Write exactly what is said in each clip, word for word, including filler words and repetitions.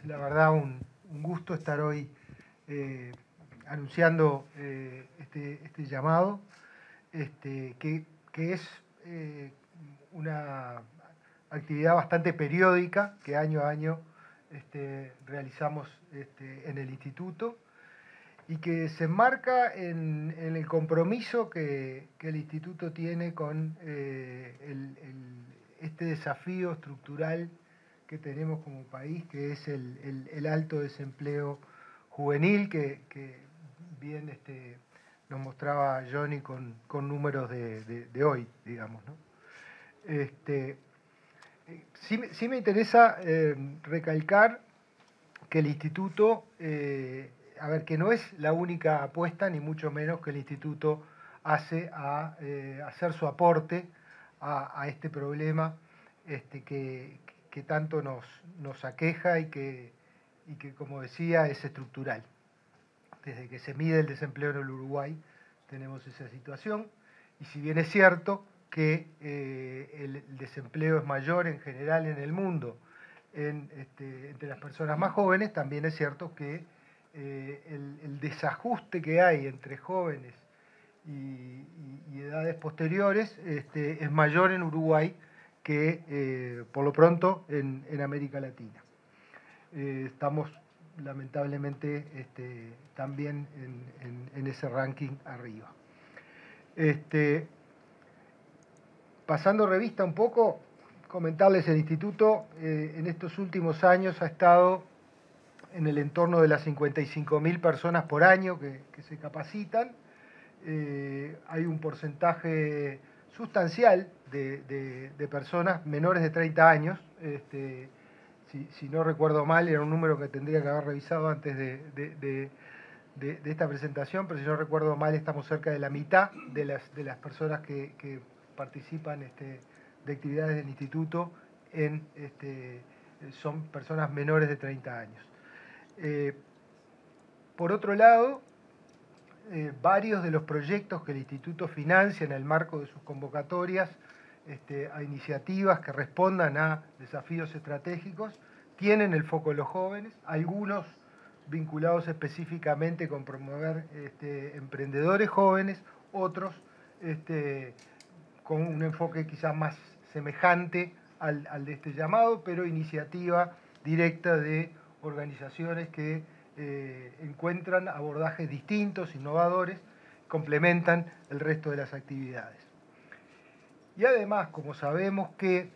la verdad un, un gusto estar hoy eh, anunciando eh, este, este llamado, este, que, que es eh, una actividad bastante periódica que año a año este, realizamos este, en el instituto y que se enmarca en, en el compromiso que, que el instituto tiene con eh, el, el, este desafío estructural que tenemos como país, que es el, el, el alto desempleo juvenil, que, que bien este, nos mostraba Johnny con, con números de, de, de hoy, digamos, ¿no? Este, sí, sí me interesa eh, recalcar que el instituto, eh, a ver, que no es la única apuesta, ni mucho menos que el instituto hace a eh, hacer su aporte a, a este problema este, que, que tanto nos, nos aqueja y que, y que, como decía, es estructural. Desde que se mide el desempleo en el Uruguay tenemos esa situación, y si bien es cierto que eh, el desempleo es mayor en general en el mundo en, este, entre las personas más jóvenes, también es cierto que eh, el, el desajuste que hay entre jóvenes y, y, y edades posteriores este, es mayor en Uruguay que eh, por lo pronto en, en América Latina. Eh, estamos lamentablemente este, también en, en, en, ese ranking arriba. Este, pasando revista un poco, comentarles el instituto eh, en estos últimos años ha estado en el entorno de las cincuenta y cinco mil personas por año que, que se capacitan. Eh, hay un porcentaje sustancial de, de, de personas menores de treinta años. Este, si, si no recuerdo mal, era un número que tendría que haber revisado antes de, de, de, de, de esta presentación, pero si no recuerdo mal, estamos cerca de la mitad de las, de las personas que, que participan este, de actividades del instituto en, este, son personas menores de treinta años. Eh, por otro lado, eh, varios de los proyectos que el instituto financia en el marco de sus convocatorias este, a iniciativas que respondan a desafíos estratégicos tienen el foco de los jóvenes, algunos vinculados específicamente con promover este, emprendedores jóvenes, otros este, con un enfoque quizás más semejante al, al de este llamado, pero iniciativa directa de organizaciones que eh, encuentran abordajes distintos, innovadores, complementan el resto de las actividades. Y además, como sabemos que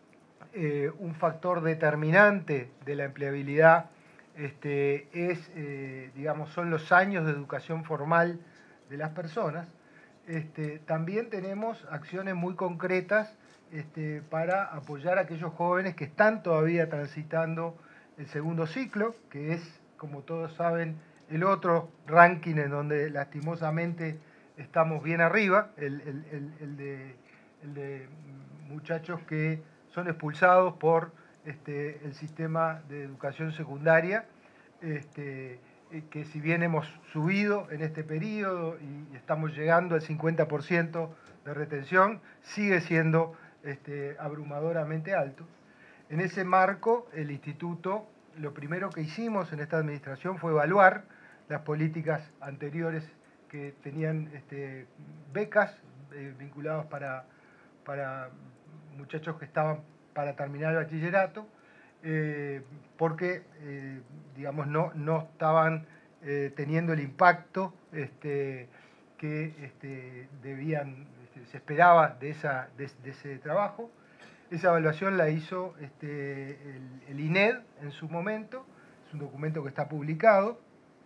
eh, un factor determinante de la empleabilidad este, es, eh, digamos, son los años de educación formal de las personas, este, también tenemos acciones muy concretas este, para apoyar a aquellos jóvenes que están todavía transitando el segundo ciclo, que es, como todos saben, el otro ranking en donde lastimosamente estamos bien arriba, el, el, el, el, de, el de muchachos que son expulsados por este, el sistema de educación secundaria, este, que si bien hemos subido en este periodo y estamos llegando al cincuenta por ciento de retención, sigue siendo este, abrumadoramente alto. En ese marco, el instituto, lo primero que hicimos en esta administración fue evaluar las políticas anteriores que tenían este, becas eh, vinculadas para, para muchachos que estaban para terminar el bachillerato, eh, porque, eh, digamos, no, no estaban eh, teniendo el impacto este, que este, debían, este, se esperaba de, esa, de, de, ese trabajo. Esa evaluación la hizo este, el, el I N E D en su momento, es un documento que está publicado,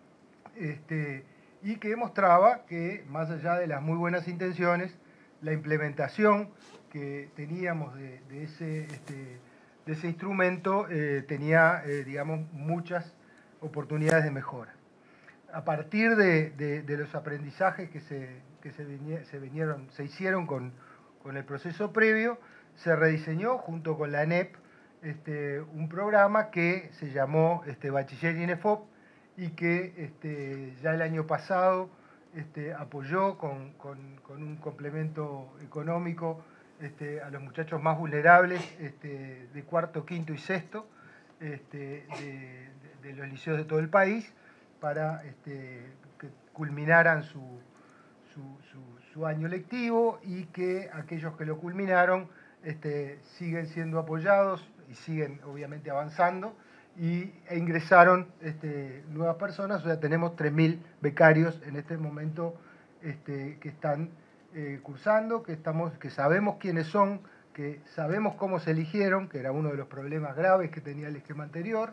este, y que mostraba que, más allá de las muy buenas intenciones, la implementación que teníamos de, de, ese, este, de ese instrumento eh, tenía, eh, digamos, muchas oportunidades de mejora. A partir de, de, de los aprendizajes que, se, que se, vinieron, se, vinieron, se hicieron con, con el proceso previo, se rediseñó junto con la A N E P este, un programa que se llamó este, Bachiller I N E F O P y que este, ya el año pasado este, apoyó con, con, con un complemento económico este, a los muchachos más vulnerables este, de cuarto, quinto y sexto, este, de, de, de los liceos de todo el país para este, que culminaran su, su, su, su año lectivo y que aquellos que lo culminaron este, siguen siendo apoyados y siguen obviamente avanzando y, e ingresaron este, nuevas personas, o sea, tenemos tres mil becarios en este momento este, que están eh, cursando, que, estamos, que sabemos quiénes son, que sabemos cómo se eligieron, que era uno de los problemas graves que tenía el esquema anterior,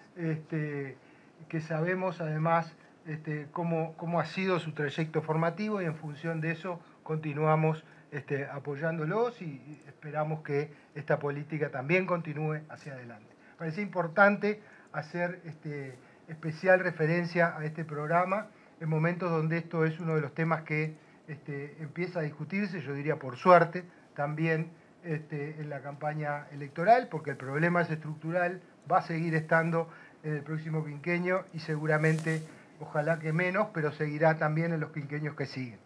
este, que sabemos además este, cómo, cómo ha sido su trayecto formativo y en función de eso continuamos este, apoyándolos y esperamos que esta política también continúe hacia adelante. Parece importante hacer este, especial referencia a este programa en momentos donde esto es uno de los temas que este, empieza a discutirse, yo diría por suerte, también este, en la campaña electoral, porque el problema es estructural, va a seguir estando en el próximo quinquenio y seguramente, ojalá que menos, pero seguirá también en los quinquenios que siguen.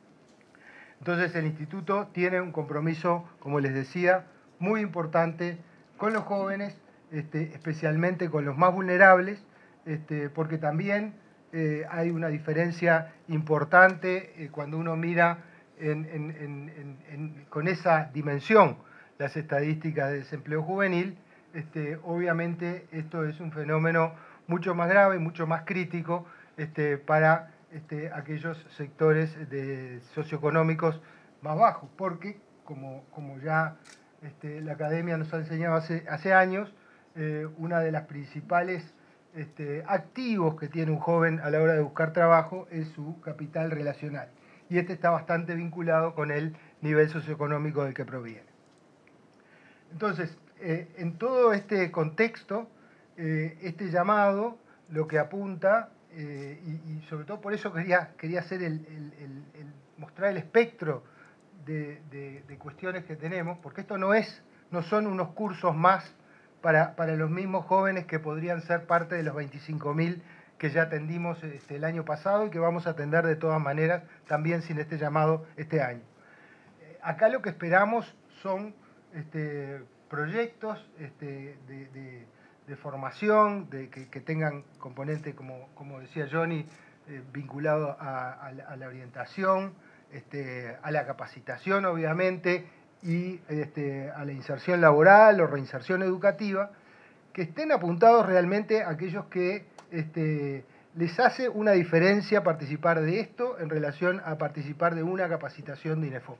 Entonces el instituto tiene un compromiso, como les decía, muy importante con los jóvenes, este, especialmente con los más vulnerables, este, porque también eh, hay una diferencia importante eh, cuando uno mira en, en, en, en, con esa dimensión las estadísticas de desempleo juvenil. Este, obviamente esto es un fenómeno mucho más grave, mucho más crítico este, para este, aquellos sectores de socioeconómicos más bajos, porque como, como ya este, la academia nos ha enseñado hace, hace años, eh, una de las principales este, activos que tiene un joven a la hora de buscar trabajo es su capital relacional. Y este está bastante vinculado con el nivel socioeconómico del que proviene. Entonces, eh, en todo este contexto, eh, este llamado lo que apunta, eh, y, y sobre todo por eso quería, quería hacer el, el, el, el mostrar el espectro de, de, de cuestiones que tenemos, porque esto no, es, no son unos cursos más para, para los mismos jóvenes que podrían ser parte de los veinticinco mil que ya atendimos este, el año pasado y que vamos a atender de todas maneras también sin este llamado este año. Eh, acá lo que esperamos son este, proyectos este, de, de, de, formación, de, que, que tengan componente, como, como decía Johnny, eh, vinculado a, a, la, a la orientación, este, a la capacitación obviamente, y este, a la inserción laboral o reinserción educativa, que estén apuntados realmente a aquellos que este, les hace una diferencia participar de esto en relación a participar de una capacitación de INEFOP.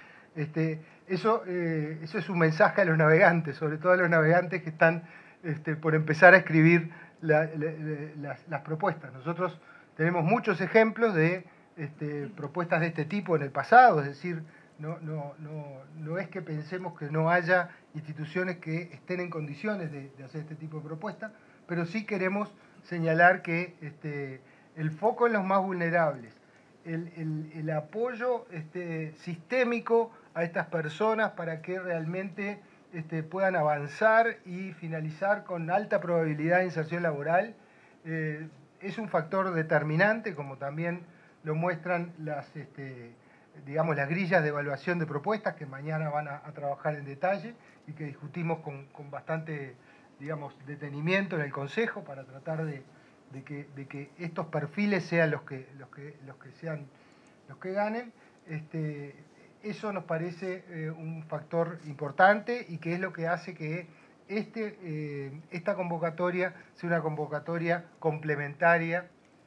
Este, eso, eh, eso es un mensaje a los navegantes, sobre todo a los navegantes que están este, por empezar a escribir la, la, la, las, las propuestas. Nosotros tenemos muchos ejemplos de este, propuestas de este tipo en el pasado, es decir, no, no, no, no es que pensemos que no haya instituciones que estén en condiciones de, de hacer este tipo de propuestas, pero sí queremos señalar que este, el foco en los más vulnerables, el, el, el apoyo este, sistémico a estas personas para que realmente este, puedan avanzar y finalizar con alta probabilidad de inserción laboral, eh, es un factor determinante, como también lo muestran las, este, digamos, las grillas de evaluación de propuestas que mañana van a, a trabajar en detalle y que discutimos con, con bastante, digamos, detenimiento en el Consejo para tratar de, de, que, de que estos perfiles sean los que, los que, los que sean los que ganen. Este, eso nos parece eh, un factor importante y que es lo que hace que este, eh, esta convocatoria sea una convocatoria complementaria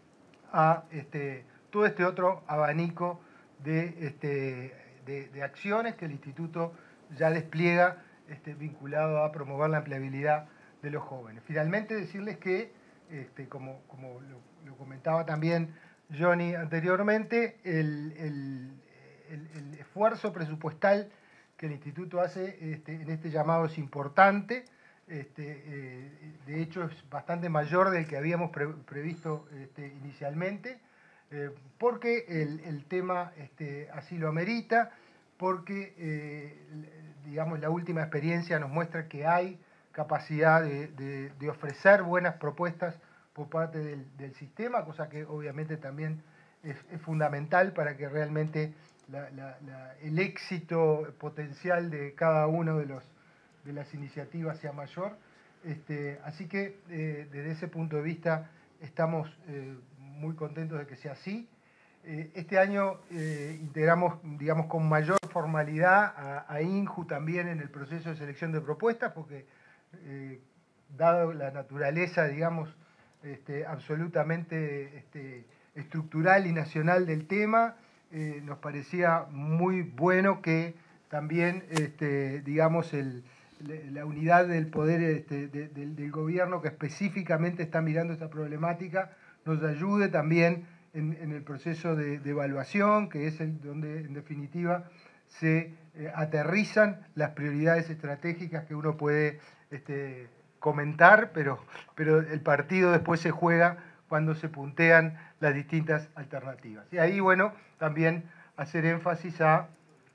a este, todo este otro abanico de, este, de, de acciones que el Instituto ya despliega este, vinculado a promover la empleabilidad de los jóvenes. Finalmente decirles que, este, como, como lo, lo comentaba también Johnny anteriormente, el, el, el, el esfuerzo presupuestal que el Instituto hace este, en este llamado es importante. Este, eh, de hecho es bastante mayor del que habíamos pre previsto este, inicialmente, eh, porque el, el tema este, así lo amerita, porque eh, digamos la última experiencia nos muestra que hay capacidad de, de, de ofrecer buenas propuestas por parte del, del sistema, cosa que obviamente también es, es fundamental para que realmente la, la, la, el éxito potencial de cada uno de los de las iniciativas sea mayor. Este, así que eh, desde ese punto de vista estamos eh, muy contentos de que sea así. Eh, este año eh, integramos, digamos, con mayor formalidad a, a INJU también en el proceso de selección de propuestas, porque eh, dado la naturaleza, digamos, este, absolutamente este, estructural y nacional del tema, eh, nos parecía muy bueno que también, este, digamos, el, la unidad del poder este, de, de, del gobierno que específicamente está mirando esta problemática nos ayude también en, en el proceso de, de evaluación, que es el, donde en definitiva se eh, aterrizan las prioridades estratégicas que uno puede este, comentar, pero, pero el partido después se juega cuando se puntean las distintas alternativas. Y ahí, bueno, también hacer énfasis a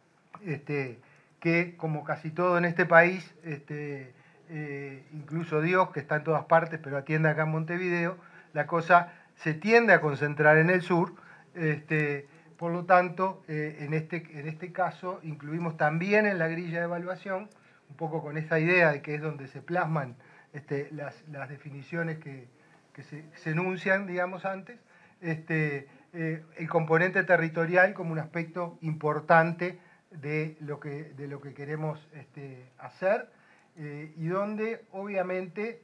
este, que, como casi todo en este país, este, eh, incluso Dios, que está en todas partes, pero atiende acá en Montevideo, la cosa se tiende a concentrar en el sur. Este, por lo tanto, eh, en, este, en este caso, incluimos también en la grilla de evaluación, un poco con esa idea de que es donde se plasman este, las, las definiciones que, que se, se enuncian, digamos, antes, este, eh, el componente territorial como un aspecto importante de lo que, de lo que queremos este, hacer, eh, y donde obviamente,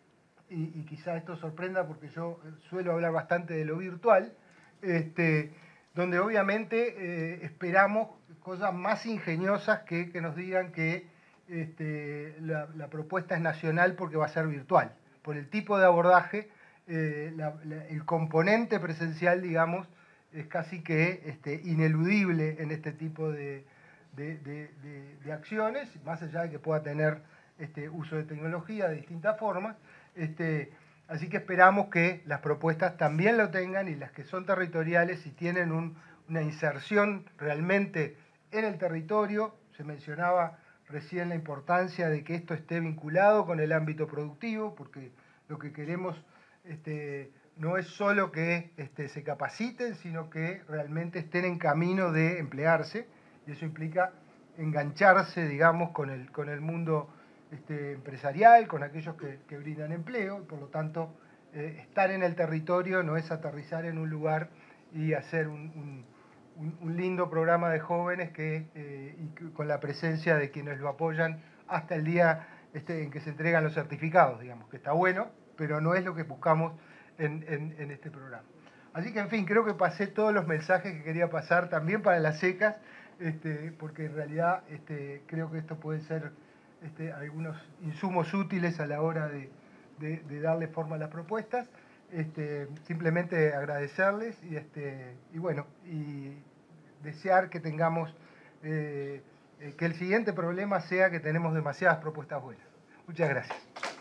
y, y quizá esto sorprenda porque yo suelo hablar bastante de lo virtual, este, donde obviamente eh, esperamos cosas más ingeniosas que, que nos digan que este, la, la propuesta es nacional porque va a ser virtual. Por el tipo de abordaje, eh, la, la, el componente presencial, digamos, es casi que este, ineludible en este tipo de, de, de, de, de acciones, más allá de que pueda tener este, uso de tecnología de distintas formas. Este, así que esperamos que las propuestas también lo tengan, y las que son territoriales, si tienen un, una inserción realmente en el territorio. Se mencionaba recién la importancia de que esto esté vinculado con el ámbito productivo, porque lo que queremos este, no es solo que este, se capaciten, sino que realmente estén en camino de emplearse, y eso implica engancharse, digamos, con el, con el mundo este, empresarial, con aquellos que, que brindan empleo. Por lo tanto, eh, estar en el territorio no es aterrizar en un lugar y hacer un, un, un lindo programa de jóvenes que, eh, y que, con la presencia de quienes lo apoyan hasta el día este, en que se entregan los certificados, digamos, que está bueno, pero no es lo que buscamos en, en, en este programa. Así que, en fin, creo que pasé todos los mensajes que quería pasar también para las secas, este, porque en realidad este, creo que esto puede ser este, algunos insumos útiles a la hora de, de, de darle forma a las propuestas. Este, simplemente agradecerles y, este, y bueno, y desear que tengamos, eh, que el siguiente problema sea que tenemos demasiadas propuestas buenas. Muchas gracias.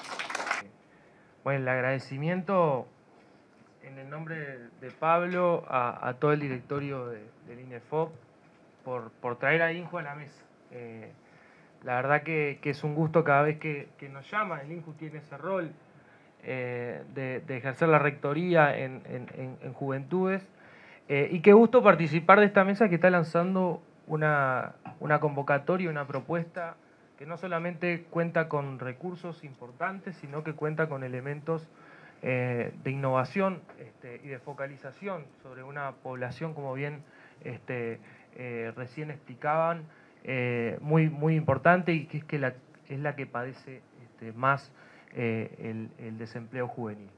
Bueno, el agradecimiento en el nombre de Pablo a, a todo el directorio de, del INEFOP por, por traer a INJU a la mesa. Eh, la verdad que, que es un gusto cada vez que, que nos llama. El INJU tiene ese rol eh, de, de ejercer la rectoría en, en, en, en juventudes. Eh, y qué gusto participar de esta mesa que está lanzando una, una convocatoria, una propuesta que no solamente cuenta con recursos importantes, sino que cuenta con elementos eh, de innovación este, y de focalización sobre una población, como bien este, eh, recién explicaban, eh, muy, muy importante, y que es, que la, es la que padece este, más eh, el, el desempleo juvenil.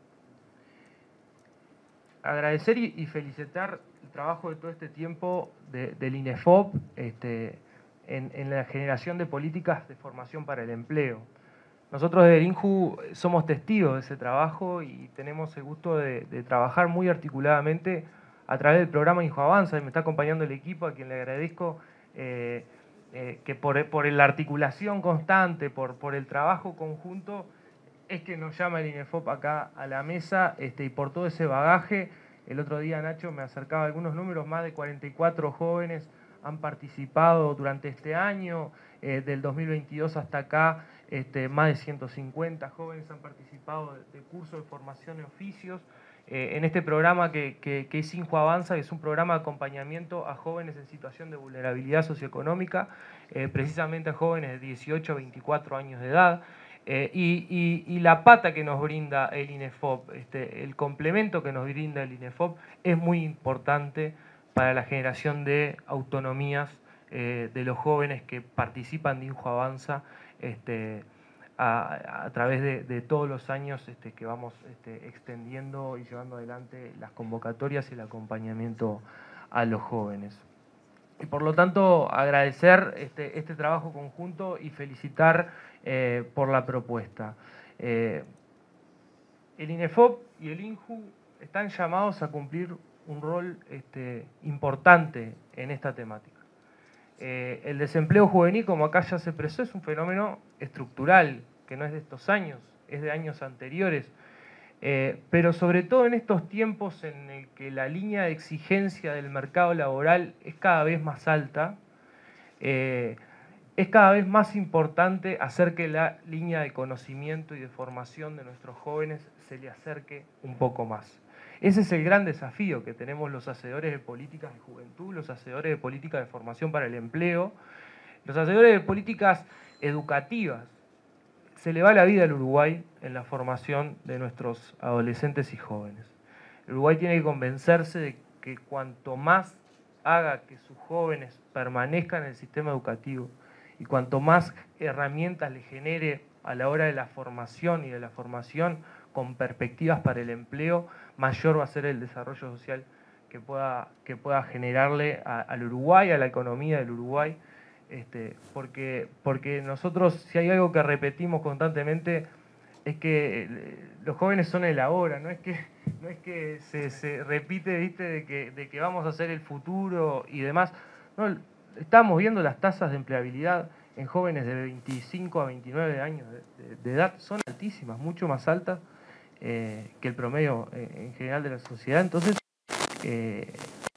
Agradecer y, y felicitar el trabajo de todo este tiempo de, del INEFOP este, en, en la generación de políticas de formación para el empleo. Nosotros desde el INJU somos testigos de ese trabajo y tenemos el gusto de, de trabajar muy articuladamente a través del programa INJU Avanza, y me está acompañando el equipo, a quien le agradezco eh, eh, que por, por la articulación constante, por, por el trabajo conjunto, es que nos llama el INEFOP acá a la mesa, este, y por todo ese bagaje. El otro día, Nacho, me acercaba algunos números: más de cuarenta y cuatro jóvenes han participado durante este año, eh, del dos mil veintidós hasta acá, este, más de ciento cincuenta jóvenes han participado de, de cursos de formación en oficios, eh, en este programa que, que, que es INJU Avanza, que es un programa de acompañamiento a jóvenes en situación de vulnerabilidad socioeconómica, eh, precisamente a jóvenes de dieciocho a veinticuatro años de edad. Eh, y, y, y la pata que nos brinda el INEFOP, este, el complemento que nos brinda el INEFOP es muy importante para la generación de autonomías eh, de los jóvenes que participan de Inju Avanza este, a, a través de, de todos los años este, que vamos este, extendiendo y llevando adelante las convocatorias y el acompañamiento a los jóvenes. Y por lo tanto, agradecer este, este trabajo conjunto y felicitar eh, por la propuesta. Eh, el INEFOP y el INJU están llamados a cumplir un rol este, importante en esta temática. Eh, el desempleo juvenil, como acá ya se expresó, es un fenómeno estructural, que no es de estos años, es de años anteriores. Eh, pero sobre todo en estos tiempos en el que la línea de exigencia del mercado laboral es cada vez más alta, eh, es cada vez más importante hacer que la línea de conocimiento y de formación de nuestros jóvenes se le acerque un poco más. Ese es el gran desafío que tenemos los hacedores de políticas de juventud, los hacedores de políticas de formación para el empleo, los hacedores de políticas educativas. Se le va la vida al Uruguay en la formación de nuestros adolescentes y jóvenes. El Uruguay tiene que convencerse de que cuanto más haga que sus jóvenes permanezcan en el sistema educativo y cuanto más herramientas le genere a la hora de la formación y de la formación con perspectivas para el empleo, mayor va a ser el desarrollo social que pueda, que pueda generarle a, al Uruguay, a la economía del Uruguay. Este, porque, porque nosotros, si hay algo que repetimos constantemente, es que los jóvenes son el ahora, no es que, no es que se, se repite, ¿viste? De, que, de que vamos a hacer el futuro y demás. No, estamos viendo las tasas de empleabilidad en jóvenes de veinticinco a veintinueve años de, de, de edad, son altísimas, mucho más altas eh, que el promedio eh, en general de la sociedad. Entonces, eh,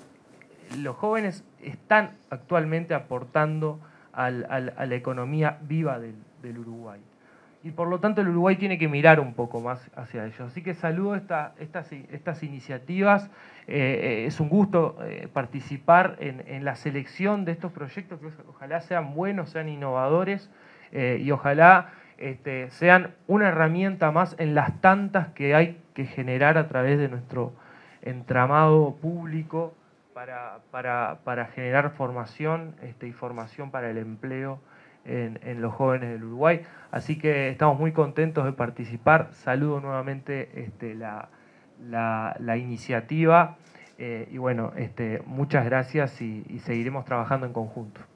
los jóvenes están actualmente aportando al, al, a la economía viva del, del Uruguay. Y por lo tanto el Uruguay tiene que mirar un poco más hacia ellos. Así que saludo esta, estas, estas iniciativas. Eh, es un gusto eh, participar en, en la selección de estos proyectos, que ojalá sean buenos, sean innovadores eh, y ojalá este, sean una herramienta más en las tantas que hay que generar a través de nuestro entramado público Para, para, para generar formación este, y formación para el empleo en, en los jóvenes del Uruguay. Así que estamos muy contentos de participar. Saludo nuevamente este, la, la, la iniciativa eh, y bueno, este, muchas gracias y, y seguiremos trabajando en conjunto.